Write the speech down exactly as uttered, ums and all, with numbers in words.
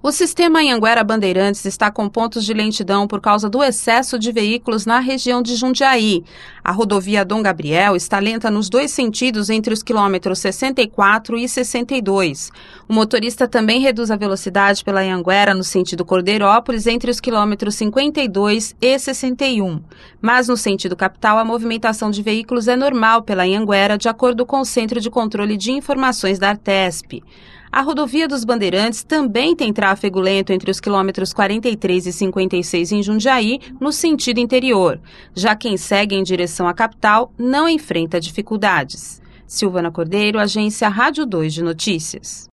O sistema Anhanguera-Bandeirantes está com pontos de lentidão por causa do excesso de veículos na região de Jundiaí. A rodovia Dom Gabriel está lenta nos dois sentidos entre os quilômetros sessenta e quatro e sessenta e dois. O motorista também reduz a velocidade pela Anhanguera no sentido Cordeirópolis entre os quilômetros cinquenta e dois e sessenta e um. Mas no sentido capital, a movimentação de veículos é normal pela Anhanguera, de acordo com o Centro de Controle de Informações da Artesp. A rodovia dos Bandeirantes também tem tráfego lento entre os quilômetros quarenta e três e cinquenta e seis em Jundiaí, no sentido interior. Já quem segue em direção à capital não enfrenta dificuldades. Silvana Cordeiro, Agência Rádio dois de Notícias.